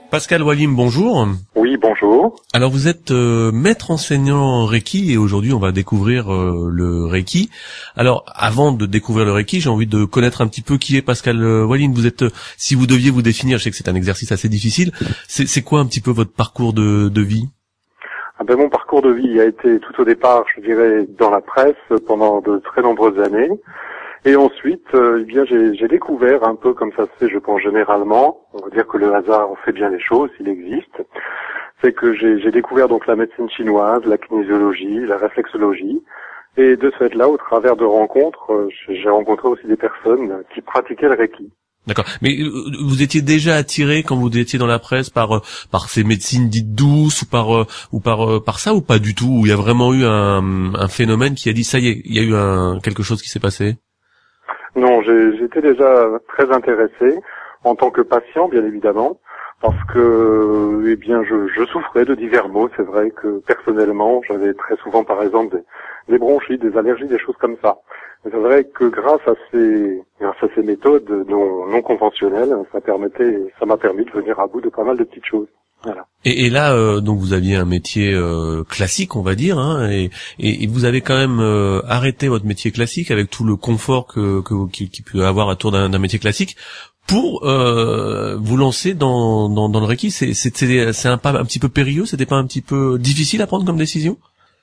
Pascal Walim, bonjour. Oui, bonjour. Alors vous êtes maître enseignant Reiki et aujourd'hui on va découvrir le Reiki. Alors avant de découvrir le Reiki, j'ai envie de connaître un petit peu qui est Pascal Walim. Vous êtes, si vous deviez vous définir, je sais que c'est un exercice assez difficile, c'est quoi un petit peu votre parcours de vie? Mon parcours de vie a été tout au départ, je dirais, dans la presse pendant de très nombreuses années. Et ensuite, j'ai découvert un peu comme ça se fait, je pense généralement, on va dire que le hasard fait bien les choses, il existe, c'est que j'ai découvert donc la médecine chinoise, la kinésiologie, la réflexologie, et de ce fait-là, au travers de rencontres, j'ai rencontré aussi des personnes qui pratiquaient le Reiki. D'accord. Mais vous étiez déjà attiré quand vous étiez dans la presse par ces médecines dites douces ou par ça ou pas du tout? Où il y a vraiment eu un phénomène qui a dit ça y est, il y a eu quelque chose qui s'est passé? Non, j'étais déjà très intéressé en tant que patient, bien évidemment, parce que, je souffrais de divers maux. C'est vrai que personnellement, j'avais très souvent, par exemple, des bronchites, des allergies, des choses comme ça. Mais c'est vrai que grâce à ces méthodes non conventionnelles, ça m'a permis de venir à bout de pas mal de petites choses. Voilà. Et là, donc vous aviez un métier classique, on va dire, hein, et vous avez quand même arrêté votre métier classique avec tout le confort qui peut avoir autour d'un métier classique pour vous lancer dans le Reiki. C'est un pas un petit peu périlleux, c'était pas un petit peu difficile à prendre comme décision?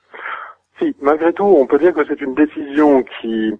Si, malgré tout, on peut dire que c'est une décision qui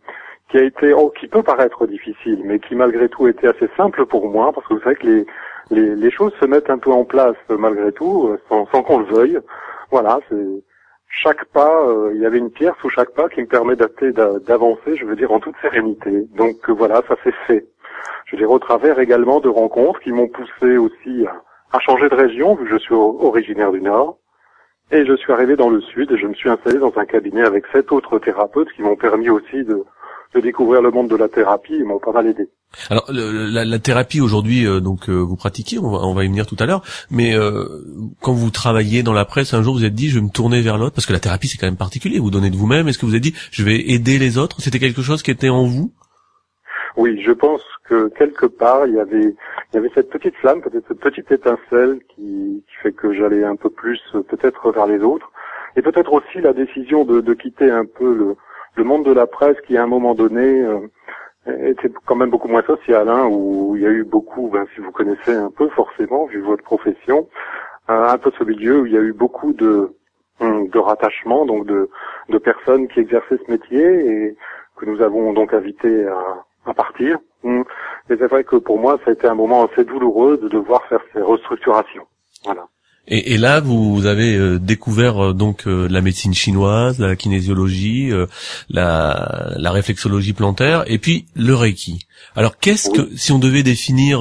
peut paraître difficile, mais qui malgré tout était assez simple pour moi, parce que vous savez que les choses se mettent un peu en place malgré tout, sans qu'on le veuille. Voilà, c'est chaque pas, il y avait une pierre sous chaque pas qui me permet d'avancer, je veux dire, en toute sérénité. Donc voilà, ça s'est fait. Je veux dire, au travers également de rencontres qui m'ont poussé aussi à changer de région, vu que je suis originaire du Nord. Et je suis arrivé dans le Sud et je me suis installé dans un cabinet avec 7 autres thérapeutes qui m'ont permis aussi de découvrir le monde de la thérapie et m'ont pas mal aidé. Alors la thérapie aujourd'hui, vous pratiquez, on va y venir tout à l'heure, mais quand vous travaillez dans la presse, un jour vous êtes dit je vais me tourner vers l'autre, parce que la thérapie c'est quand même particulier, vous donnez de vous-même, est-ce que vous avez dit je vais aider les autres? C'était quelque chose qui était en vous? Oui, je pense que quelque part il y avait cette petite flamme, peut-être cette petite étincelle qui fait que j'allais un peu plus peut-être vers les autres, et peut-être aussi la décision de quitter un peu le monde de la presse qui à un moment donné était quand même beaucoup moins social, hein, où il y a eu beaucoup, si vous connaissez un peu forcément, vu votre profession, un peu ce milieu où il y a eu beaucoup de rattachements, donc de personnes qui exerçaient ce métier et que nous avons donc invité à partir. Et c'est vrai que pour moi, ça a été un moment assez douloureux de devoir faire ces restructurations. Voilà. Et là, vous avez découvert la médecine chinoise, la kinésiologie, la réflexologie plantaire, et puis le Reiki. Alors, si on devait définir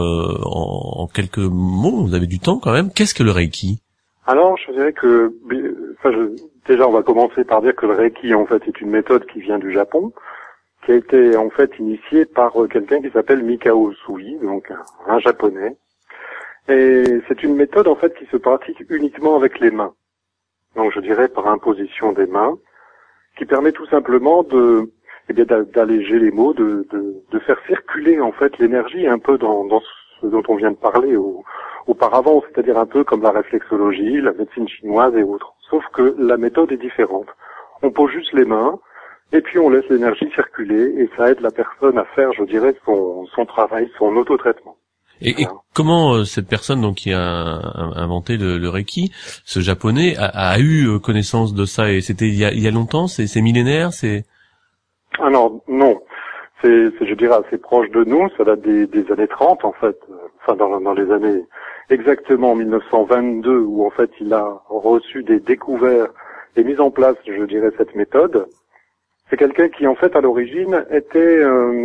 en quelques mots, vous avez du temps quand même, qu'est-ce que le Reiki? Alors, je dirais que, déjà, on va commencer par dire que le Reiki, en fait, est une méthode qui vient du Japon, qui a été, en fait, initiée par quelqu'un qui s'appelle Mikao Usui, donc un japonais. Et c'est une méthode, en fait, qui se pratique uniquement avec les mains. Donc, je dirais par imposition des mains, qui permet tout simplement d'alléger les maux, de faire circuler, en fait, l'énergie un peu dans ce dont on vient de parler auparavant, c'est-à-dire un peu comme la réflexologie, la médecine chinoise et autres. Sauf que la méthode est différente. On pose juste les mains, et puis on laisse l'énergie circuler, et ça aide la personne à faire, je dirais, son travail, son autotraitement. Et comment cette personne donc qui a inventé le Reiki, ce japonais, a eu connaissance de ça? Et c'était il y a longtemps? C'est millénaire? Alors non, je dirais assez proche de nous. Ça date des années 30 en fait. Dans les années exactement 1922 où en fait il a reçu des découverts et mis en place, je dirais, cette méthode. C'est quelqu'un qui en fait à l'origine était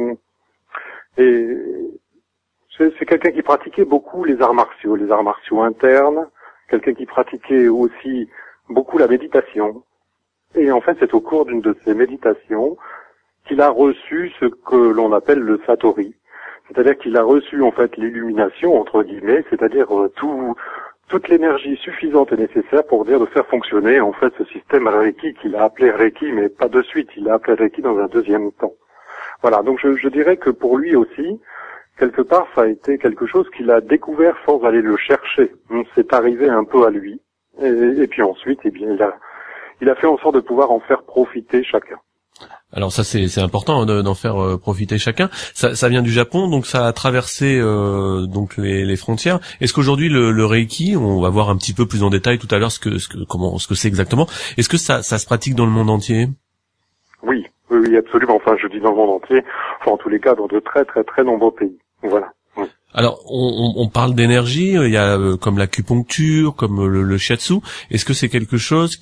c'est quelqu'un qui pratiquait beaucoup les arts martiaux internes, quelqu'un qui pratiquait aussi beaucoup la méditation. Et en fait, c'est au cours d'une de ces méditations qu'il a reçu ce que l'on appelle le satori. C'est-à-dire qu'il a reçu en fait l'illumination, entre guillemets, c'est-à-dire toute l'énergie suffisante et nécessaire pour de faire fonctionner en fait ce système Reiki qu'il a appelé Reiki, mais pas de suite, il l'a appelé Reiki dans un deuxième temps. Voilà, donc je dirais que pour lui aussi, quelque part, ça a été quelque chose qu'il a découvert sans aller le chercher. C'est arrivé un peu à lui. Et puis ensuite, eh bien, il a fait en sorte de pouvoir en faire profiter chacun. Alors ça c'est important d'en faire profiter chacun. Ça vient du Japon, donc ça a traversé donc les frontières. Est-ce qu'aujourd'hui le Reiki, on va voir un petit peu plus en détail tout à l'heure ce que c'est exactement. Est-ce que ça se pratique dans le monde entier? Oui, absolument. Enfin, je dis dans le monde entier. Enfin, en tous les cas, dans de très très très nombreux pays. Voilà. Oui. Alors, on parle d'énergie, il y a comme l'acupuncture, comme le shiatsu. Est-ce que c'est quelque chose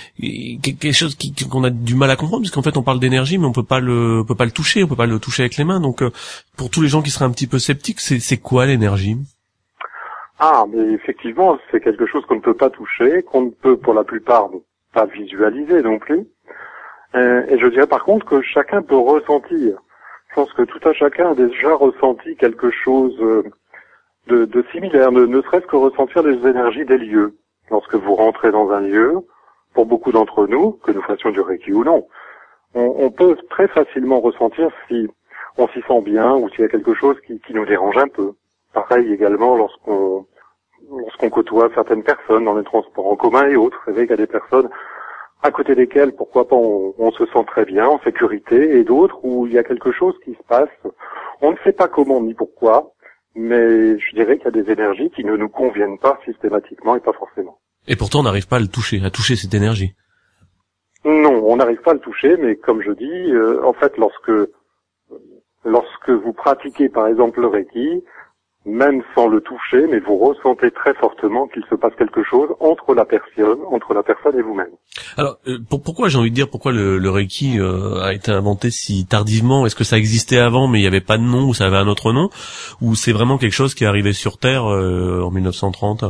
qu'on a du mal à comprendre, parce qu'en fait on parle d'énergie, mais on peut pas le toucher, on peut pas le toucher avec les mains. Donc, pour tous les gens qui seraient un petit peu sceptiques, c'est quoi l'énergie? Ah, mais effectivement, c'est quelque chose qu'on ne peut pas toucher, qu'on ne peut pour la plupart pas visualiser non plus. Et je dirais par contre que chacun peut ressentir. Je pense que tout un chacun a déjà ressenti quelque chose de similaire, ne serait-ce que ressentir les énergies des lieux. Lorsque vous rentrez dans un lieu, pour beaucoup d'entre nous, que nous fassions du Reiki ou non, on peut très facilement ressentir si on s'y sent bien ou s'il y a quelque chose qui nous dérange un peu. Pareil également lorsqu'on côtoie certaines personnes dans les transports en commun et autres. Vous savez qu'il y a des personnes à côté desquelles, pourquoi pas, on se sent très bien, en sécurité, et d'autres où il y a quelque chose qui se passe. On ne sait pas comment ni pourquoi, mais je dirais qu'il y a des énergies qui ne nous conviennent pas systématiquement et pas forcément. Et pourtant, on n'arrive pas à toucher cette énergie. Non, on n'arrive pas à le toucher, mais comme je dis, en fait, lorsque vous pratiquez par exemple le Reiki, même sans le toucher, mais vous ressentez très fortement qu'il se passe quelque chose entre la personne et vous-même. Alors, pourquoi, j'ai envie de dire, pourquoi le Reiki a été inventé si tardivement? Est-ce que ça existait avant, mais il n'y avait pas de nom, ou ça avait un autre nom? Ou c'est vraiment quelque chose qui est arrivé sur Terre en 1930?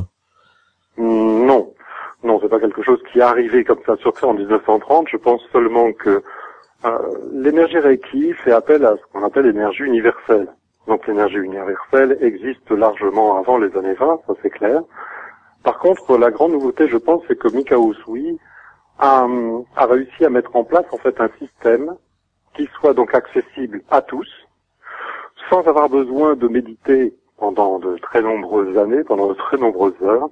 Non, c'est pas quelque chose qui est arrivé comme ça sur Terre en 1930. Je pense seulement que l'énergie Reiki fait appel à ce qu'on appelle l'énergie universelle. Donc l'énergie universelle existe largement avant les années 20, ça c'est clair. Par contre, la grande nouveauté, je pense, c'est que Mikao Usui a réussi à mettre en place en fait un système qui soit donc accessible à tous, sans avoir besoin de méditer pendant de très nombreuses années, pendant de très nombreuses heures,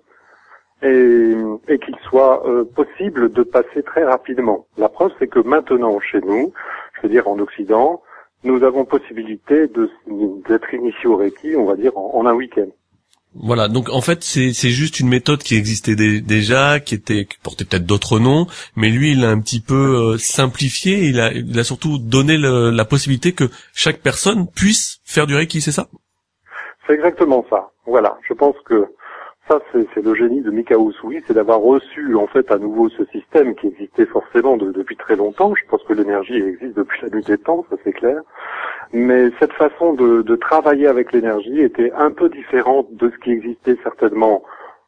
et qu'il soit possible de passer très rapidement. La preuve, c'est que maintenant, chez nous, je veux dire en Occident, nous avons possibilité d'être initiés au Reiki, on va dire, en un week-end. Voilà, donc en fait c'est juste une méthode qui existait déjà, qui portait peut-être d'autres noms, mais lui il a un petit peu simplifié, il a surtout donné la possibilité que chaque personne puisse faire du Reiki, c'est ça? C'est exactement ça. Voilà, je pense que ça c'est le génie de Mikao Usui, c'est d'avoir reçu en fait à nouveau ce système qui existait forcément depuis très longtemps. Je pense que l'énergie existe depuis la nuit des temps, ça c'est clair. Mais cette façon de travailler avec l'énergie était un peu différente de ce qui existait certainement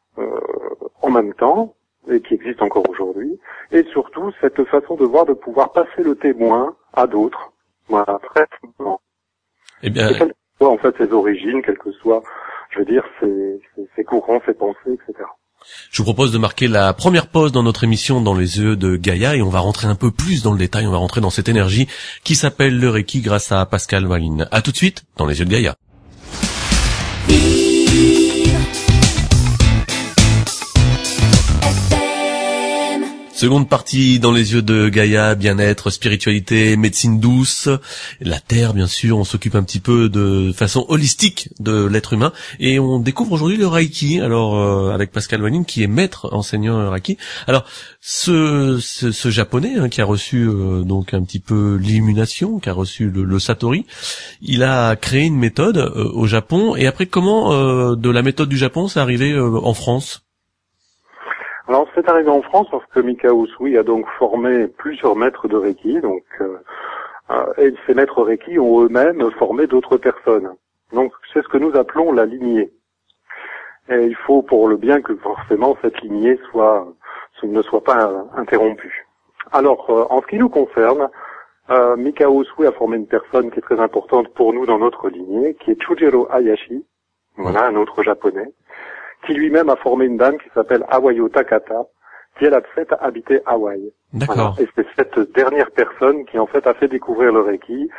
en même temps, et qui existe encore aujourd'hui. Et surtout, cette façon de voir, de pouvoir passer le témoin à d'autres. Voilà, très simplement. Eh bien, quelles que soient en fait ses origines, quelles que soient, je veux dire, ses courants, ses pensées, etc. Je vous propose de marquer la première pause dans notre émission Dans les yeux de Gaïa, et on va rentrer un peu plus dans le détail, on va rentrer dans cette énergie qui s'appelle le Reiki grâce à Pascal Waline. À tout de suite dans les yeux de Gaïa. Seconde partie dans les yeux de Gaïa, bien-être, spiritualité, médecine douce, la terre bien sûr, on s'occupe un petit peu de façon holistique de l'être humain et on découvre aujourd'hui le Reiki, alors avec Pascal Waline qui est maître enseignant Reiki. Alors ce japonais qui a reçu donc un petit peu l'illumination, qui a reçu le Satori, il a créé une méthode au Japon et après comment de la méthode du Japon c'est arrivé en France? Alors, c'est arrivé en France parce que Mikao Usui a donc formé plusieurs maîtres de Reiki, donc et ces maîtres Reiki ont eux-mêmes formé d'autres personnes. Donc, c'est ce que nous appelons la lignée. Et il faut pour le bien que forcément cette lignée ne soit pas interrompue. Alors, en ce qui nous concerne, Mikao Usui a formé une personne qui est très importante pour nous dans notre lignée, qui est Chujiro Hayashi, voilà, un autre japonais, qui lui-même a formé une dame qui s'appelle Awayo Takata, qui elle a fait habiter Hawaï. D'accord. Voilà. Et c'est cette dernière personne qui en fait a fait découvrir le Reiki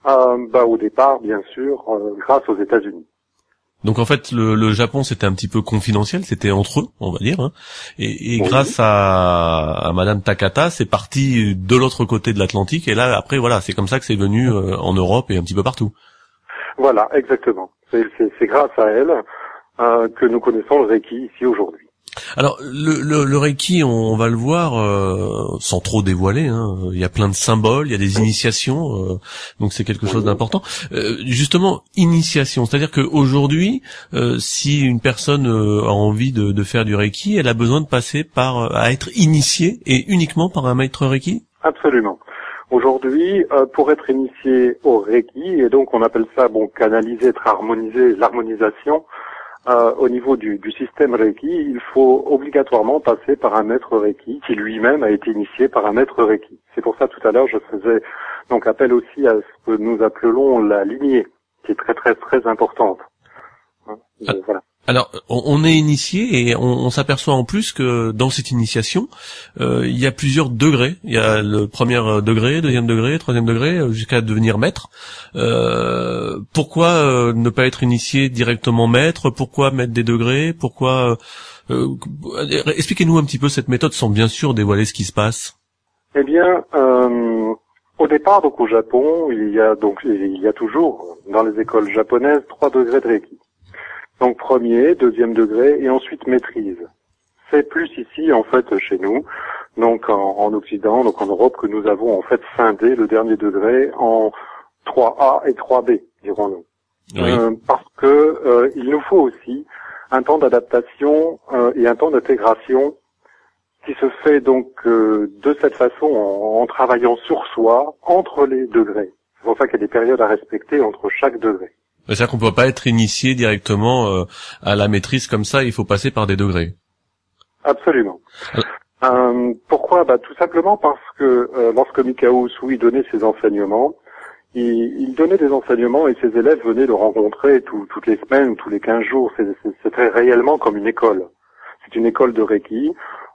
Au départ, bien sûr, grâce aux États-Unis. Donc en fait, le Japon, c'était un petit peu confidentiel, c'était entre eux, on va dire. Hein. Et Oui. grâce à Madame Takata, c'est parti de l'autre côté de l'Atlantique. Et là, après, voilà, c'est comme ça que c'est venu en Europe et un petit peu partout. Voilà, exactement. C'est grâce à elle que nous connaissons le Reiki ici aujourd'hui. Alors le Reiki, on va le voir sans trop dévoiler. Hein. Il y a plein de symboles, il y a des initiations, donc c'est quelque chose d'important. Justement, initiation, c'est-à-dire qu'aujourd'hui, si une personne a envie de faire du Reiki, elle a besoin de passer à être initiée et uniquement par un maître Reiki. Absolument. Aujourd'hui, pour être initié au Reiki, et donc on appelle ça canaliser, être harmonisé, l'harmonisation. Au niveau du système Reiki, il faut obligatoirement passer par un maître Reiki qui lui-même a été initié par un maître Reiki. C'est pour ça tout à l'heure je faisais donc appel aussi à ce que nous appelons la lignée, qui est très très très importante. Voilà. Alors, on est initié et on s'aperçoit en plus que dans cette initiation, il y a plusieurs degrés. Il y a le premier degré, deuxième degré, troisième degré, jusqu'à devenir maître. Pourquoi ne pas être initié directement maître? Pourquoi mettre des degrés? Pourquoi expliquez-nous un petit peu cette méthode sans bien sûr dévoiler ce qui se passe. Eh bien, au départ, donc au Japon, il y a toujours dans les écoles japonaises 3 degrés de Reiki. Donc premier, deuxième degré et ensuite maîtrise. C'est plus ici en fait chez nous, donc en Occident, donc en Europe, que nous avons en fait scindé le dernier degré en 3A et 3B, dirons-nous. Oui. Parce que il nous faut aussi un temps d'adaptation et un temps d'intégration qui se fait donc de cette façon en travaillant sur soi entre les degrés. C'est pour ça qu'il y a des périodes à respecter entre chaque degré. C'est-à-dire qu'on ne peut pas être initié directement à la maîtrise comme ça, il faut passer par des degrés. Absolument. Pourquoi ? Tout simplement parce que lorsque Mikao Usui donnait ses enseignements, il donnait des enseignements et ses élèves venaient le rencontrer toutes les semaines ou tous les 15 jours. C'était réellement comme une école. C'est une école de Reiki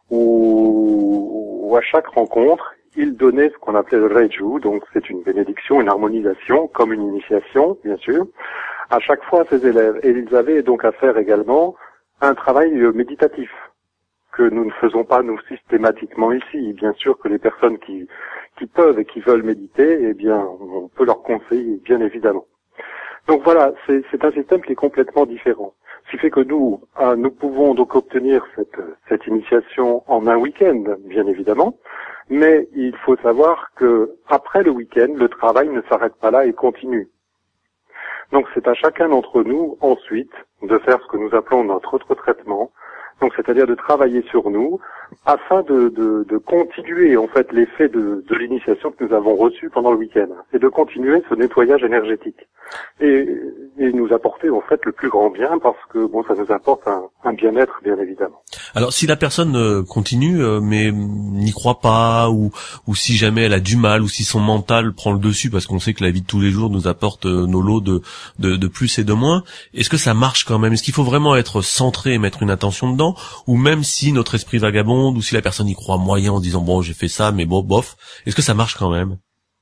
où à chaque rencontre, il donnait ce qu'on appelait le Reiju, donc c'est une bénédiction, une harmonisation, comme une initiation, bien sûr, à chaque fois à ses élèves. Et ils avaient donc à faire également un travail méditatif, que nous ne faisons pas, nous, systématiquement ici. Bien sûr que les personnes qui peuvent et qui veulent méditer, eh bien, on peut leur conseiller, bien évidemment. Donc voilà, c'est un système qui est complètement différent. Ce qui fait que nous pouvons donc obtenir cette initiation en un week-end, bien évidemment, mais il faut savoir que après le week-end, le travail ne s'arrête pas là et continue. Donc c'est à chacun d'entre nous ensuite de faire ce que nous appelons notre retraitement, donc c'est-à-dire de travailler sur nous afin de continuer en fait l'effet de l'initiation que nous avons reçue pendant le week-end et de continuer ce nettoyage énergétique et nous apporter en fait le plus grand bien parce que ça nous apporte un bien-être bien évidemment. Alors si la personne continue mais n'y croit pas ou si jamais elle a du mal ou si son mental prend le dessus parce qu'on sait que la vie de tous les jours nous apporte nos lots de plus et de moins, est-ce que ça marche quand même? Est-ce qu'il faut vraiment être centré et mettre une attention dedans, ou même si notre esprit vagabonde ou si la personne y croit moyen en disant bon j'ai fait ça mais bof, est-ce que ça marche quand même?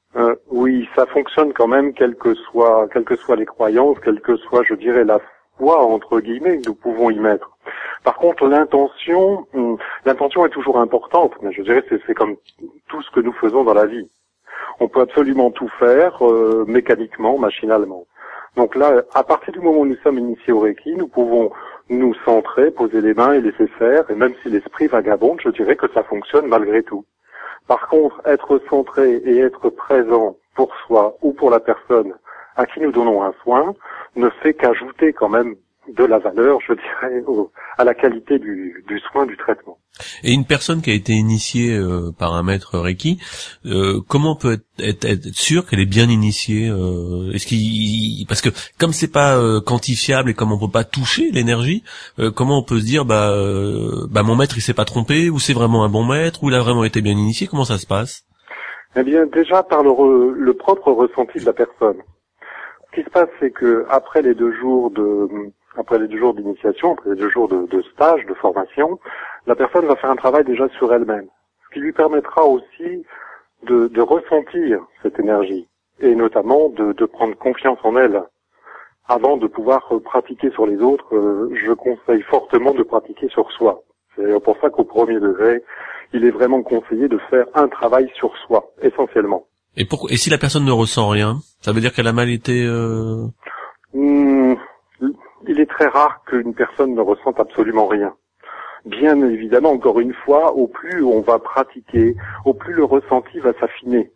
Oui, ça fonctionne quand même, quelles que soient les croyances, quelle que soit, je dirais, la foi entre guillemets que nous pouvons y mettre. Par contre, l'intention est toujours importante, mais je dirais que c'est comme tout ce que nous faisons dans la vie. On peut absolument tout faire mécaniquement, machinalement. Donc là, à partir du moment où nous sommes initiés au Reiki, nous pouvons nous centrer, poser les mains et laisser faire, et même si l'esprit vagabonde, je dirais que ça fonctionne malgré tout. Par contre, être centré et être présent pour soi ou pour la personne à qui nous donnons un soin ne fait qu'ajouter quand même de la valeur, je dirais, à la qualité du soin, du traitement. Et une personne qui a été initiée par un maître Reiki, comment peut être sûr qu'elle est bien initiée? Parce que comme c'est pas quantifiable et comme on peut pas toucher l'énergie, comment on peut se dire mon maître il s'est pas trompé, ou c'est vraiment un bon maître, ou il a vraiment été bien initié? Comment ça se passe? Eh bien, déjà par le propre ressenti de la personne. Ce qui se passe, c'est que après les 2 jours d'initiation, après les 2 jours de stage, de formation, la personne va faire un travail déjà sur elle-même, ce qui lui permettra aussi de ressentir cette énergie et notamment de prendre confiance en elle. Avant de pouvoir pratiquer sur les autres, je conseille fortement de pratiquer sur soi. C'est pour ça qu'au premier degré, il est vraiment conseillé de faire un travail sur soi, essentiellement. Et si la personne ne ressent rien, ça veut dire qu'elle a mal été... Il est très rare qu'une personne ne ressente absolument rien. Bien évidemment, encore une fois, au plus on va pratiquer, au plus le ressenti va s'affiner.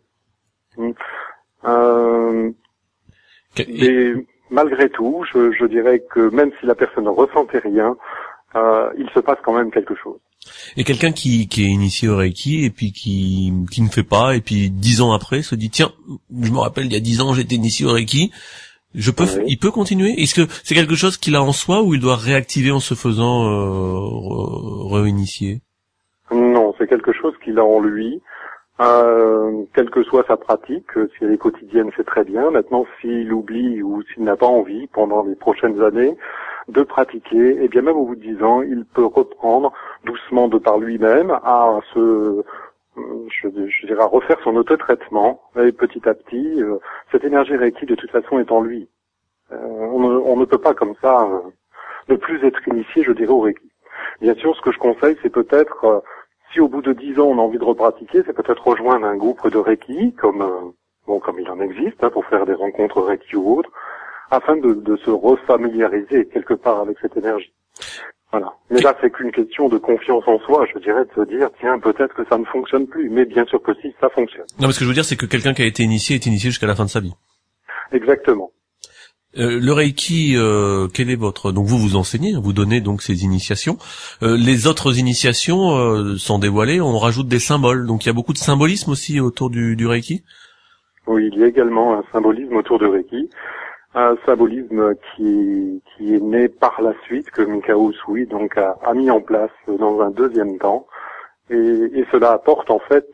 Et malgré tout, je dirais que même si la personne ne ressentait rien, il se passe quand même quelque chose. Et quelqu'un qui est initié au Reiki et puis qui ne fait pas, et puis 10 ans après se dit tiens, je me rappelle il y a 10 ans j'étais initié au Reiki, il peut continuer? Est-ce que c'est quelque chose qu'il a en soi ou il doit réactiver en se faisant réinitier? Non, c'est quelque chose qu'il a en lui. Quelle que soit sa pratique, si elle est quotidienne, c'est très bien. Maintenant, s'il oublie ou s'il n'a pas envie pendant les prochaines années de pratiquer, et bien même au bout de 10 ans, il peut reprendre doucement de par lui-même à je dirais à refaire son autotraitement. Et petit à petit, cette énergie Reiki de toute façon est en lui. On ne peut pas comme ça ne plus être initié, je dirais, au Reiki. Bien sûr, ce que je conseille, c'est peut-être si au bout de 10 ans on a envie de repratiquer, c'est peut-être rejoindre un groupe de Reiki, comme il en existe, pour faire des rencontres Reiki ou autres, afin de se refamiliariser quelque part avec cette énergie. Voilà. Mais là, c'est qu'une question de confiance en soi, je dirais, de se dire, tiens, peut-être que ça ne fonctionne plus, mais bien sûr que si, ça fonctionne. Non, mais ce que je veux dire, c'est que quelqu'un qui a été initié est initié jusqu'à la fin de sa vie. Exactement. Le Reiki, quel est votre... Donc vous enseignez, vous donnez donc ces initiations. Les autres initiations, sans dévoiler, on rajoute des symboles. Donc il y a beaucoup de symbolisme aussi autour du Reiki. Oui, il y a également un symbolisme autour de Reiki. Un symbolisme qui est né par la suite, que Mikao Usui donc a mis en place dans un deuxième temps. Et cela apporte en fait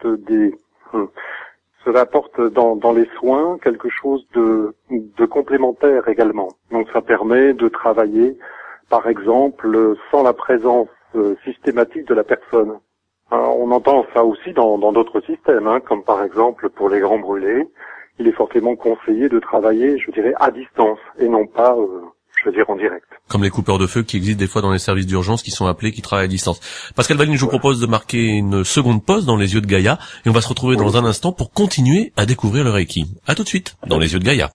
cela apporte dans les soins quelque chose de complémentaire également. Donc ça permet de travailler, par exemple, sans la présence systématique de la personne. On entend ça aussi dans d'autres systèmes, comme par exemple pour les grands brûlés. Il est fortement conseillé de travailler, je dirais, à distance et non pas, en direct. Comme les coupeurs de feu qui existent des fois dans les services d'urgence qui sont appelés, qui travaillent à distance. Pascal Valine, je vous propose de marquer une seconde pause dans les yeux de Gaïa et on va se retrouver dans un instant pour continuer à découvrir le Reiki. À tout de suite dans les yeux de Gaïa.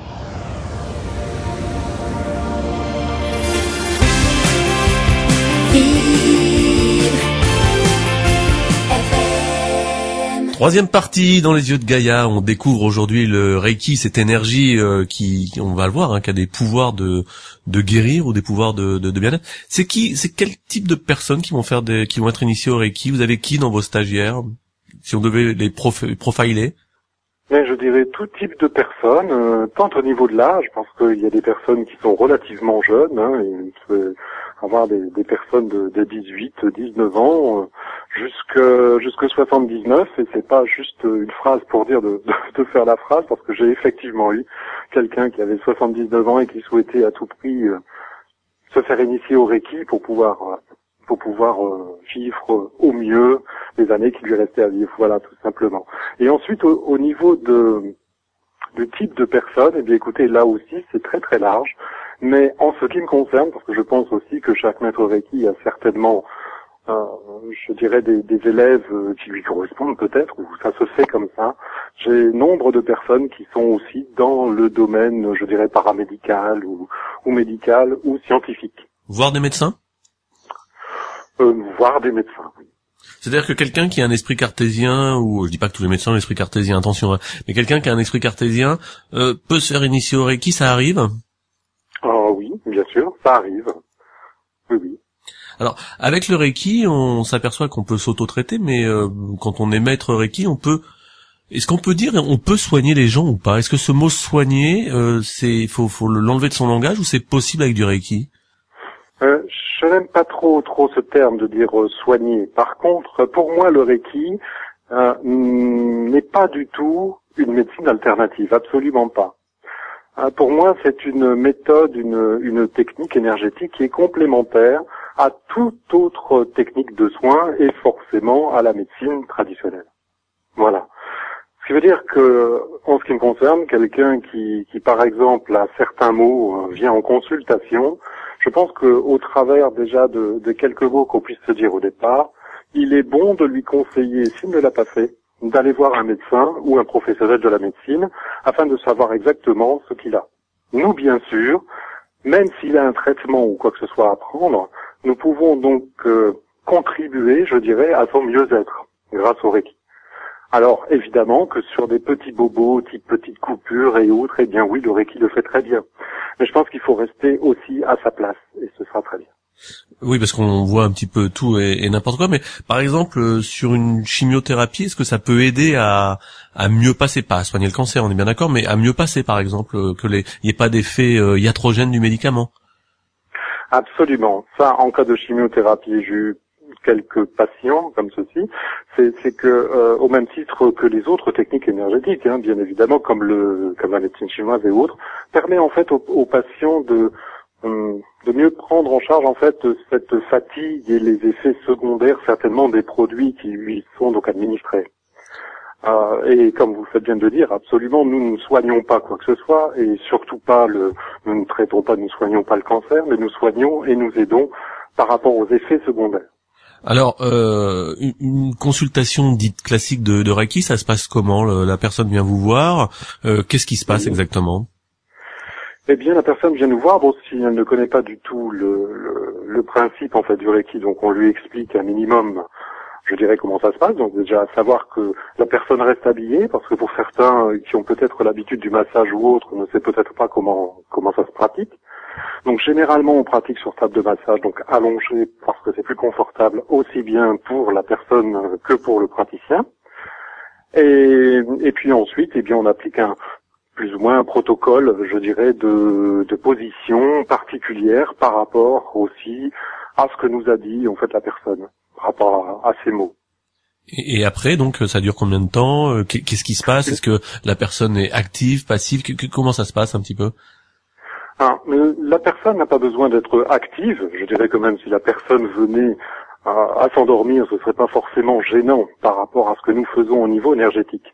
Troisième partie dans les yeux de Gaïa, on découvre aujourd'hui le Reiki, cette énergie qui, on va le voir, qui a des pouvoirs de guérir ou des pouvoirs de bien-être. C'est quel type de personnes qui vont être initiées au Reiki? Vous avez qui dans vos stagiaires, si on devait les profiler? Mais je dirais tout type de personnes, tant au niveau de l'âge, parce qu'il y a des personnes qui sont relativement jeunes, et il peut avoir des personnes de 18, 19 ans, jusque 79, et c'est pas juste une phrase pour dire de faire la phrase, parce que j'ai effectivement eu quelqu'un qui avait 79 ans et qui souhaitait à tout prix se faire initier au Reiki pour pouvoir vivre au mieux les années qui lui restaient à vivre, voilà, tout simplement. Et ensuite, au niveau du type de personne, eh bien écoutez, là aussi, c'est très très large, mais en ce qui me concerne, parce que je pense aussi que chaque maître Reiki a certainement, je dirais, des élèves qui lui correspondent peut-être, ou ça se fait comme ça, j'ai nombre de personnes qui sont aussi dans le domaine, je dirais, paramédical ou médical ou scientifique. Voire des médecins? Voire des médecins, oui. C'est-à-dire que quelqu'un qui a un esprit cartésien, ou je dis pas que tous les médecins ont un esprit cartésien, attention, mais quelqu'un qui a un esprit cartésien peut se faire initier au Reiki, ça arrive? Oui, bien sûr, ça arrive. Oui. Alors, avec le Reiki, on s'aperçoit qu'on peut s'auto-traiter, mais quand on est maître Reiki, est-ce qu'on peut dire on peut soigner les gens ou pas? Est-ce que ce mot soigner, faut l'enlever de son langage ou c'est possible avec du Reiki? Je n'aime pas trop ce terme de dire soigner. Par contre, pour moi, le Reiki n'est pas du tout une médecine alternative, absolument pas. Pour moi, c'est une méthode, une technique énergétique qui est complémentaire à toute autre technique de soins et forcément à la médecine traditionnelle. Voilà. Ce qui veut dire que, en ce qui me concerne, quelqu'un qui par exemple, a certains mots, vient en consultation, je pense qu'au travers déjà de quelques mots qu'on puisse se dire au départ, il est bon de lui conseiller, s'il ne l'a pas fait, d'aller voir un médecin ou un professionnel de la médecine afin de savoir exactement ce qu'il a. Nous, bien sûr, même s'il a un traitement ou quoi que ce soit à prendre, nous pouvons donc contribuer, je dirais, à son mieux-être grâce au Reiki. Alors, évidemment que sur des petits bobos, type petites coupures et autres, eh bien oui, le Reiki le fait très bien. Mais je pense qu'il faut rester aussi à sa place, et ce sera très bien. Oui, parce qu'on voit un petit peu tout et n'importe quoi, mais par exemple, sur une chimiothérapie, est-ce que ça peut aider à mieux passer, pas à soigner le cancer, on est bien d'accord, mais à mieux passer, par exemple, que il n'y ait pas d'effet iatrogène du médicament? Absolument. Ça, en cas de chimiothérapie, j'ai eu quelques patients comme ceci, c'est que au même titre que les autres techniques énergétiques, bien évidemment, comme la médecine chinoise et autres, permet en fait aux patients de mieux prendre en charge en fait cette fatigue et les effets secondaires certainement des produits qui lui sont donc administrés. Et comme vous faites bien de le dire, absolument, nous ne soignons pas quoi que ce soit, et surtout pas nous ne traitons pas, nous soignons pas le cancer, mais nous soignons et nous aidons par rapport aux effets secondaires. Alors, une consultation dite classique de Reiki, ça se passe comment? La personne vient vous voir, qu'est-ce qui se passe exactement? Eh bien, la personne vient nous voir, si elle ne connaît pas du tout le principe en fait du Reiki, donc on lui explique un minimum, je dirais, comment ça se passe. Donc déjà, savoir que la personne reste habillée, parce que pour certains qui ont peut-être l'habitude du massage ou autre, ne sait peut-être pas comment ça se pratique. Donc généralement, on pratique sur table de massage, donc allongé, parce que c'est plus confortable aussi bien pour la personne que pour le praticien. Et puis ensuite, eh bien, on applique plus ou moins un protocole, je dirais, de position particulière par rapport aussi à ce que nous a dit en fait la personne, par rapport à ses mots. Et après, donc, ça dure combien de temps? Qu'est-ce qui se passe? Est-ce que la personne est active, passive? Comment ça se passe un petit peu? La personne n'a pas besoin d'être active. Je dirais que même si la personne venait à s'endormir, ce serait pas forcément gênant par rapport à ce que nous faisons au niveau énergétique.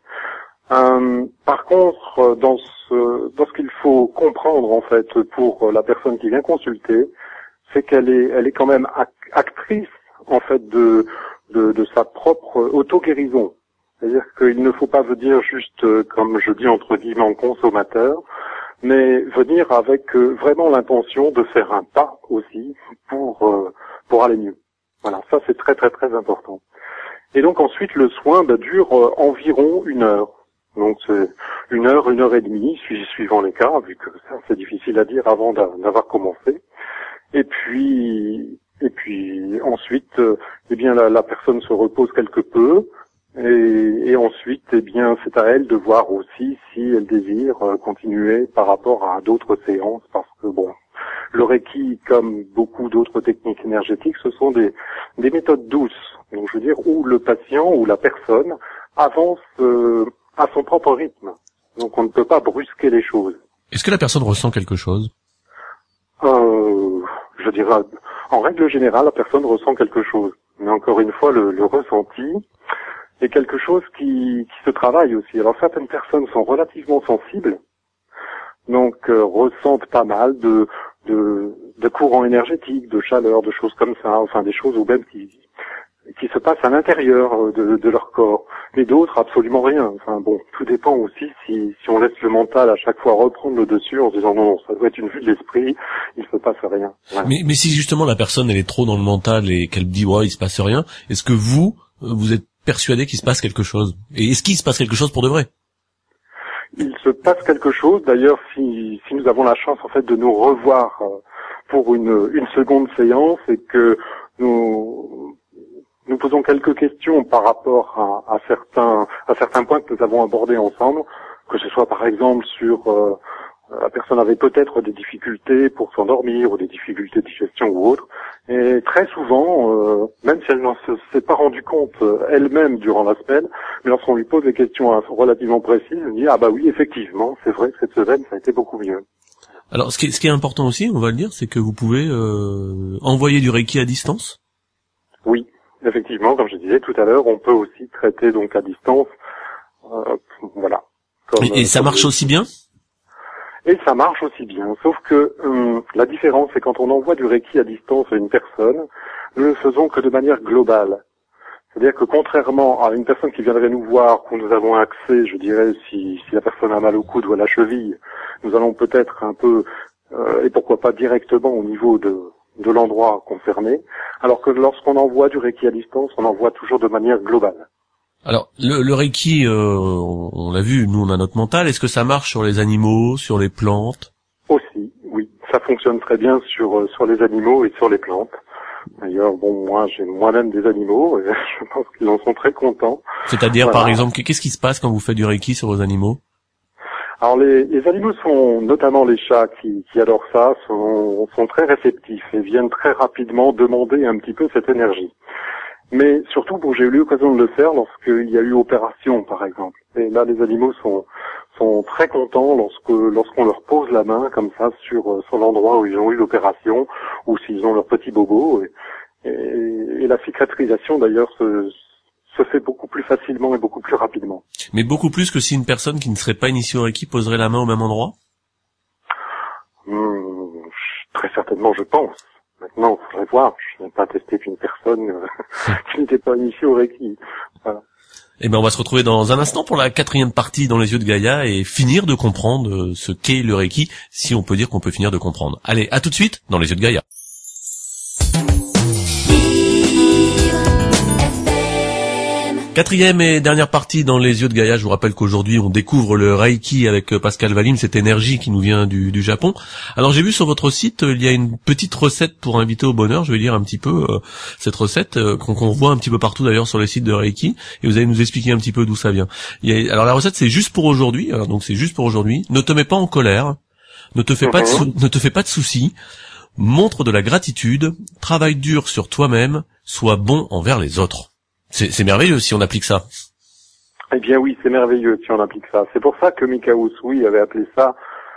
Par contre, dans ce qu'il faut comprendre en fait pour la personne qui vient consulter, c'est qu'elle est quand même actrice en fait de sa propre auto-guérison. C'est-à-dire qu'il ne faut pas venir juste, comme je dis entre guillemets, en consommateur, mais venir avec vraiment l'intention de faire un pas aussi pour aller mieux. Voilà, ça c'est très très très important. Et donc ensuite le soin dure environ 1 heure. Donc c'est 1 heure, 1 heure et demie, suivant les cas, vu que ça c'est difficile à dire avant d'avoir commencé. Et puis ensuite, eh bien la personne se repose quelque peu. Et ensuite, eh bien, c'est à elle de voir aussi si elle désire continuer par rapport à d'autres séances, parce que bon, le Reiki, comme beaucoup d'autres techniques énergétiques, ce sont des méthodes douces. Donc, je veux dire, où le patient ou la personne avance à son propre rythme. Donc, on ne peut pas brusquer les choses. Est-ce que la personne ressent quelque chose? Je dirais, en règle générale, la personne ressent quelque chose. Mais encore une fois, le ressenti est quelque chose qui se travaille aussi. Alors certaines personnes sont relativement sensibles, donc ressentent pas mal de courants énergétiques, de chaleur, de choses comme ça, enfin des choses ou même qui se passent à l'intérieur de leur corps. Mais d'autres, absolument rien. Enfin bon, tout dépend aussi si on laisse le mental à chaque fois reprendre le dessus en se disant non, ça doit être une vue de l'esprit, il se passe rien. Voilà. Mais si justement la personne elle est trop dans le mental et qu'elle dit ouais il se passe rien, est-ce que vous êtes persuadé qu'il se passe quelque chose? Et est-ce qu'il se passe quelque chose pour de vrai? Il se passe quelque chose. D'ailleurs, si nous avons la chance en fait de nous revoir pour une seconde séance et que nous posons quelques questions par rapport à certains points que nous avons abordés ensemble, que ce soit par exemple sur la personne avait peut-être des difficultés pour s'endormir ou des difficultés de digestion ou autre. Et très souvent, même si elle n'en s'est pas rendue compte elle-même durant la semaine, mais lorsqu'on lui pose des questions relativement précises, elle dit « Ah bah oui, effectivement, c'est vrai que cette semaine, ça a été beaucoup mieux. » Alors, ce qui est important aussi, on va le dire, c'est que vous pouvez envoyer du Reiki à distance. Oui, effectivement, comme je disais tout à l'heure, on peut aussi traiter donc à distance Voilà. Et ça marche aussi bien? Et ça marche aussi bien, sauf que la différence, c'est quand on envoie du Reiki à distance à une personne, nous ne le faisons que de manière globale. C'est-à-dire que contrairement à une personne qui viendrait nous voir, où nous avons accès, je dirais, si la personne a mal au coude ou à la cheville, nous allons peut-être un peu, et pourquoi pas directement au niveau de l'endroit concerné, alors que lorsqu'on envoie du Reiki à distance, on envoie toujours de manière globale. Alors, le Reiki, on l'a vu, nous on a notre mental, est-ce que ça marche sur les animaux, sur les plantes? Aussi, oui. Ça fonctionne très bien sur les animaux et sur les plantes. D'ailleurs, bon, moi j'ai moi-même des animaux, et je pense qu'ils en sont très contents. C'est-à-dire, Voilà. par exemple, qu'est-ce qui se passe quand vous faites du Reiki sur vos animaux? Alors les animaux sont, notamment les chats qui adorent ça, sont très réceptifs et viennent très rapidement demander un petit peu cette énergie. Mais surtout, bon, j'ai eu l'occasion de le faire lorsqu'il y a eu opération, par exemple. Et là, les animaux sont très contents lorsqu'on leur pose la main comme ça sur l'endroit où ils ont eu l'opération, ou s'ils ont leur petit bobo. Et la cicatrisation, d'ailleurs, se fait beaucoup plus facilement et beaucoup plus rapidement. Mais beaucoup plus que si une personne qui ne serait pas initiée au Reiki poserait la main au même endroit? Très certainement, je pense. Maintenant, il faudrait voir. Je n'ai pas testé qu'une personne qui n'était pas initiée au Reiki. Voilà. Eh ben, on va se retrouver dans un instant pour la 4e partie dans les yeux de Gaïa et finir de comprendre ce qu'est le Reiki, si on peut dire qu'on peut finir de comprendre. Allez, à tout de suite dans les yeux de Gaïa. 4e et dernière partie dans les yeux de Gaïa. Je vous rappelle qu'aujourd'hui on découvre le Reiki avec Pascal Valim, cette énergie qui nous vient du Japon. Alors j'ai vu sur votre site, il y a une petite recette pour inviter au bonheur, je vais lire un petit peu cette recette qu'on voit un petit peu partout d'ailleurs sur les sites de Reiki, et vous allez nous expliquer un petit peu d'où ça vient. Alors la recette c'est juste pour aujourd'hui, donc c'est juste pour aujourd'hui. Ne te mets pas en colère, ne te fais pas de soucis, montre de la gratitude, travaille dur sur toi-même, sois bon envers les autres. C'est merveilleux si on applique ça. Eh bien oui, c'est merveilleux si on applique ça. C'est pour ça que Mikao Usui avait appelé ça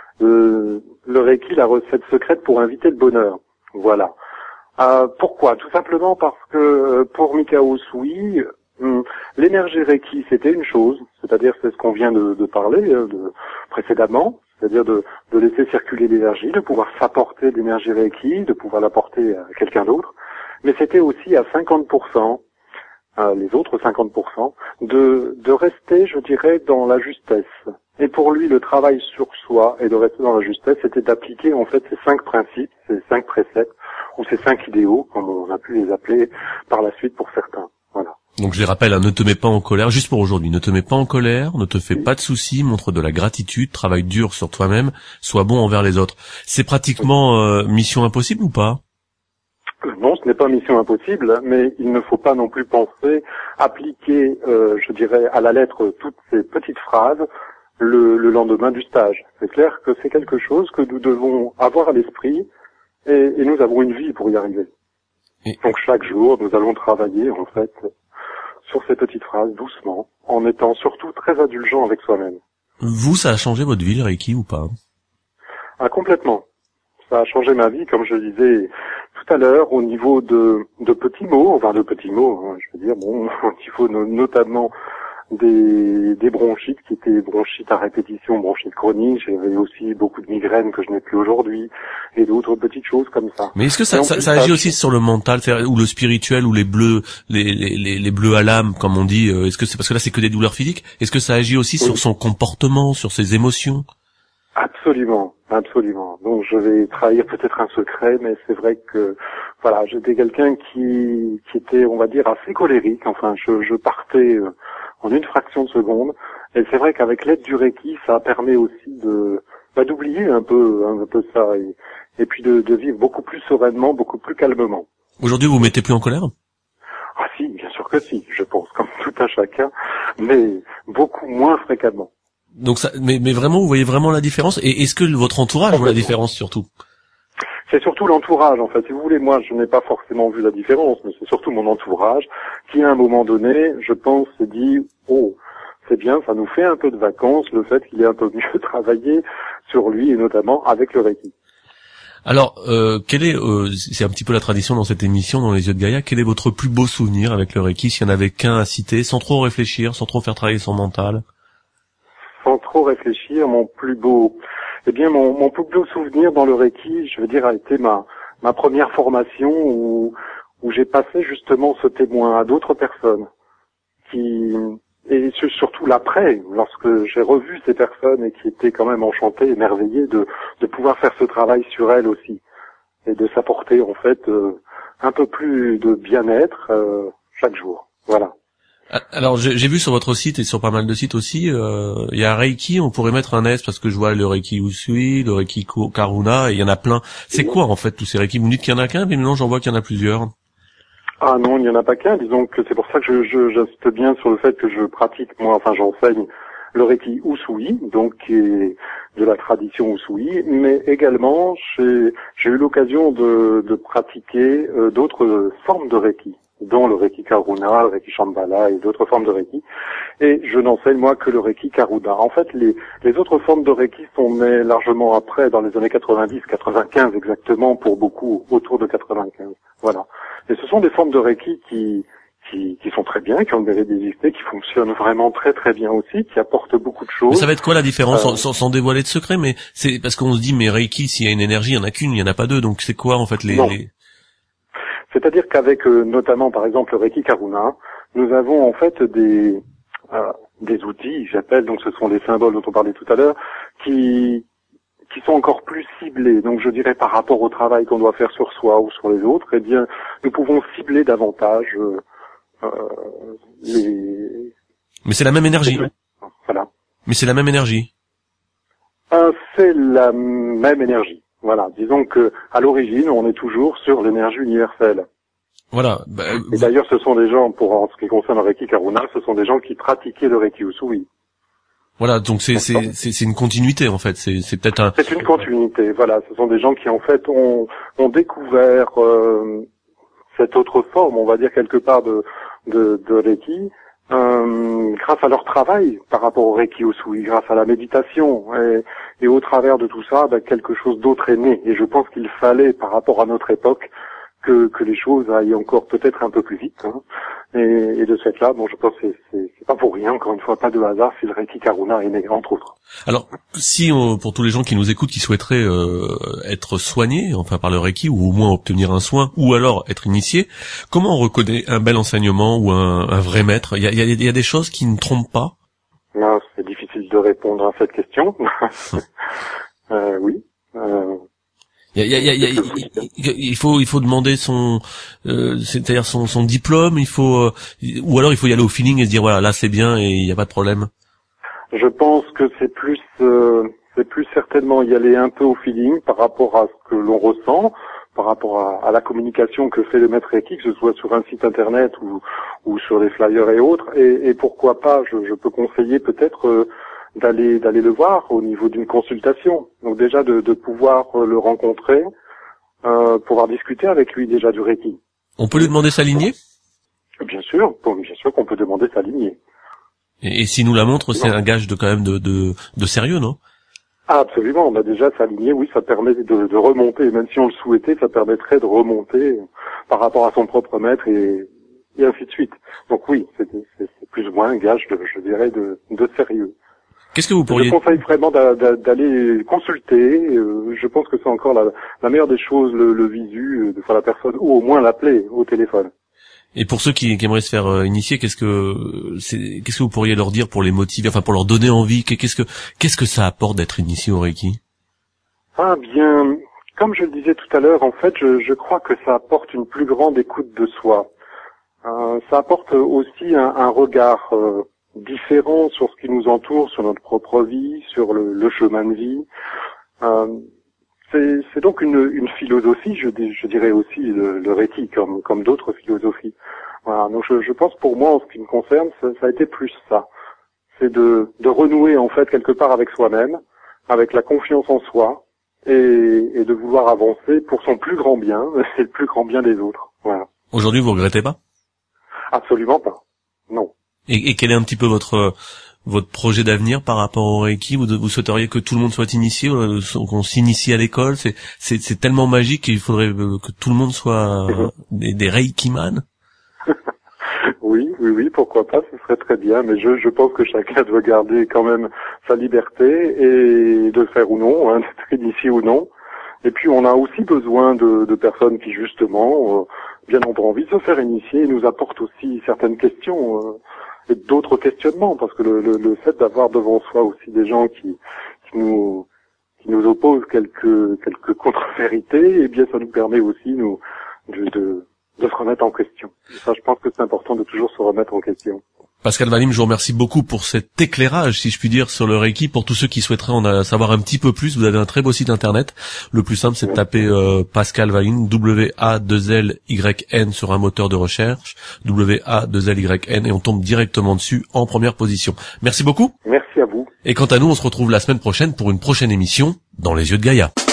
le Reiki, la recette secrète pour inviter le bonheur. Voilà. Pourquoi? Tout simplement parce que pour Mikao Usui, l'énergie Reiki c'était une chose, c'est-à-dire c'est ce qu'on vient de parler précédemment, c'est-à-dire de laisser circuler l'énergie, de pouvoir s'apporter de l'énergie Reiki, de pouvoir l'apporter à quelqu'un d'autre, mais c'était aussi à 50%. Les autres 50%, de rester, je dirais, dans la justesse. Et pour lui, le travail sur soi et de rester dans la justesse, c'était d'appliquer en fait ces 5 principes, ces 5 préceptes, ou ces 5 idéaux, comme on a pu les appeler par la suite pour certains. Voilà. Donc je les rappelle, ne te mets pas en colère, juste pour aujourd'hui, ne te mets pas en colère, ne te fais pas de soucis, montre de la gratitude, travaille dur sur toi-même, sois bon envers les autres. C'est pratiquement mission impossible ou pas? Non, ce n'est pas mission impossible, mais il ne faut pas non plus penser appliquer, je dirais, à la lettre toutes ces petites phrases le lendemain du stage. C'est clair que c'est quelque chose que nous devons avoir à l'esprit et nous avons une vie pour y arriver. Donc chaque jour, nous allons travailler en fait sur ces petites phrases doucement, en étant surtout très indulgent avec soi-même. Vous, ça a changé votre vie, le Reiki, ou pas? Complètement. Ça a changé ma vie, comme je disais tout à l'heure, au niveau de petits mots, je veux dire, bon, au niveau notamment des bronchites qui étaient bronchites à répétition, bronchites chroniques. J'avais aussi beaucoup de migraines que je n'ai plus aujourd'hui et d'autres petites choses comme ça. Mais est-ce que ça agit aussi sur le mental, ou le spirituel, ou les bleus, les bleus à l'âme, comme on dit? Est-ce que c'est parce que là c'est que des douleurs physiques? Est-ce que ça agit aussi sur son comportement, sur ses émotions? Absolument, absolument. Donc je vais trahir peut-être un secret, mais c'est vrai que voilà, j'étais quelqu'un qui était, on va dire, assez colérique. Enfin, je partais en une fraction de seconde. Et c'est vrai qu'avec l'aide du Reiki, ça permet aussi d'oublier un peu ça et puis de vivre beaucoup plus sereinement, beaucoup plus calmement. Aujourd'hui, vous vous mettez plus en colère? Ah si, bien sûr que si, je pense, comme tout un chacun, mais beaucoup moins fréquemment. Donc ça, mais vraiment, vous voyez vraiment la différence? Et est-ce que votre entourage voit la différence surtout? C'est surtout l'entourage, en fait. Si vous voulez, moi, je n'ai pas forcément vu la différence, mais c'est surtout mon entourage qui, à un moment donné, je pense, s'est dit, oh, c'est bien, ça nous fait un peu de vacances, le fait qu'il ait un peu mieux travaillé sur lui, et notamment avec le Reiki. Alors, c'est un petit peu la tradition dans cette émission, dans les yeux de Gaïa, quel est votre plus beau souvenir avec le Reiki, s'il y en avait qu'un à citer, sans trop réfléchir, sans trop faire travailler son mental? sans trop réfléchir, mon plus beau souvenir dans le Reiki, je veux dire, a été ma première formation où j'ai passé justement ce témoin à d'autres personnes et surtout l'après, lorsque j'ai revu ces personnes et qui étaient quand même enchantées, émerveillées de pouvoir faire ce travail sur elles aussi et de s'apporter en fait un peu plus de bien-être chaque jour. Voilà. Alors j'ai vu sur votre site et sur pas mal de sites aussi, il y a Reiki, on pourrait mettre un S parce que je vois le Reiki Usui, le Reiki Karuna, et il y en a plein. C'est quoi en fait tous ces Reiki? Vous me dites qu'il y en a qu'un, mais maintenant j'en vois qu'il y en a plusieurs. Ah non, il n'y en a pas qu'un. Disons que c'est pour ça que j'insiste bien sur le fait que je pratique, j'enseigne le Reiki Usui, donc qui est de la tradition Usui, mais également j'ai eu l'occasion de pratiquer d'autres formes de Reiki, dont le Reiki Karuna, le Reiki Shambhala et d'autres formes de Reiki. Et je n'enseigne moi que le Reiki Karuna. En fait, les autres formes de Reiki sont nées largement après, dans les années 90, 95 exactement, pour beaucoup, autour de 95. Voilà. Et ce sont des formes de Reiki qui sont très bien, qui ont le mérite d'exister, qui fonctionnent vraiment très très bien aussi, qui apportent beaucoup de choses. Mais ça va être quoi la différence, sans dévoiler de secret, mais c'est parce qu'on se dit, mais Reiki, s'il y a une énergie, il y en a qu'une, il y en a pas deux, donc c'est quoi en fait les... C'est-à-dire qu'avec notamment par exemple le Reiki Karuna, nous avons en fait des outils, j'appelle, donc ce sont les symboles dont on parlait tout à l'heure, qui sont encore plus ciblés. Donc je dirais par rapport au travail qu'on doit faire sur soi ou sur les autres, eh bien nous pouvons cibler davantage les... Mais c'est la même énergie. Voilà. Mais c'est la même énergie. C'est la même énergie. Voilà. Disons que à l'origine, on est toujours sur l'énergie universelle. Voilà. Et d'ailleurs, ce sont des gens, en ce qui concerne le Reiki Karuna, ce sont des gens qui pratiquaient le Reiki Usui. Voilà, donc c'est une continuité en fait. C'est peut-être un. C'est une continuité. Voilà, ce sont des gens qui en fait ont découvert cette autre forme, on va dire quelque part de Reiki, grâce à leur travail par rapport au Reiki Usui, grâce à la méditation et au travers de tout ça, quelque chose d'autre est né. Et je pense qu'il fallait, par rapport à notre époque, que les choses aillent encore peut-être un peu plus vite. Hein. Et de ce fait-là, je pense que c'est pas pour rien, encore une fois, pas de hasard si le Reiki Karuna est né, entre autres. Alors, si pour tous les gens qui nous écoutent, qui souhaiteraient être soignés, enfin par le Reiki, ou au moins obtenir un soin, ou alors être initiés, comment on reconnaît un bel enseignement ou un vrai maître? Il y a des choses qui ne trompent pas? Non, c'est difficile de répondre à cette question. Oui. Il faut demander c'est-à-dire son diplôme, ou alors il faut y aller au feeling et se dire voilà, là c'est bien et il n'y a pas de problème. Je pense que c'est plus certainement y aller un peu au feeling par rapport à ce que l'on ressent, par rapport à la communication que fait le maître Reiki, que ce soit sur un site internet ou sur des flyers et autres. Et pourquoi pas, je peux conseiller peut-être d'aller le voir au niveau d'une consultation. Donc déjà de pouvoir le rencontrer, pouvoir discuter avec lui déjà du Reiki. On peut lui demander sa lignée? Bien sûr qu'on peut demander sa lignée. Et s'il nous la montre, c'est un gage de sérieux, non? Ah, absolument. Déjà sa lignée, oui, ça permet de remonter. Même si on le souhaitait, ça permettrait de remonter par rapport à son propre maître et ainsi de suite. Donc oui, c'est plus ou moins un gage je dirais de sérieux. Qu'est-ce que vous pourriez... Je conseille vraiment d'aller consulter. Je pense que c'est encore la meilleure des choses, le visu, de faire la personne, ou au moins l'appeler au téléphone. Et pour ceux qui aimeraient se faire initier, qu'est-ce que vous pourriez leur dire pour les motiver, enfin pour leur donner envie? Qu'est-ce que ça apporte d'être initié au Reiki? Ah bien, comme je le disais tout à l'heure, en fait, je crois que ça apporte une plus grande écoute de soi. Ça apporte aussi un regard différent sur ce qui nous entoure, sur notre propre vie, sur le chemin de vie. C'est donc une philosophie, je dirais aussi le Reiki, comme d'autres philosophies. Voilà, donc je pense pour moi, en ce qui me concerne, ça a été plus ça. C'est de renouer en fait quelque part avec soi-même, avec la confiance en soi, et de vouloir avancer pour son plus grand bien, et le plus grand bien des autres. Voilà. Aujourd'hui, vous regrettez pas? Absolument pas. Non. Et quel est un petit peu votre projet d'avenir par rapport au Reiki? Vous souhaiteriez que tout le monde soit initié, qu'on s'initie à l'école? C'est tellement magique qu'il faudrait que tout le monde soit des Reikiman? Oui, oui, pourquoi pas, ce serait très bien, mais je pense que chacun doit garder quand même sa liberté et de faire ou non, hein, d'être initié ou non. Et puis on a aussi besoin de personnes qui justement, bien ont envie de se faire initier et nous apportent aussi certaines questions et d'autres questionnements, parce que le fait d'avoir devant soi aussi des gens qui nous opposent quelques contre-vérités, eh bien ça nous permet aussi de se remettre en question. Et ça, je pense que c'est important de toujours se remettre en question. Pascal Valim, je vous remercie beaucoup pour cet éclairage, si je puis dire, sur le Reiki. Pour tous ceux qui souhaiteraient en savoir un petit peu plus, vous avez un très beau site internet. Le plus simple, c'est de taper Pascal Valim, W-A-2-L-Y-N sur un moteur de recherche, W-A-2-L-Y-N, et on tombe directement dessus en première position. Merci beaucoup. Merci à vous. Et quant à nous, on se retrouve la semaine prochaine pour une prochaine émission dans les yeux de Gaïa.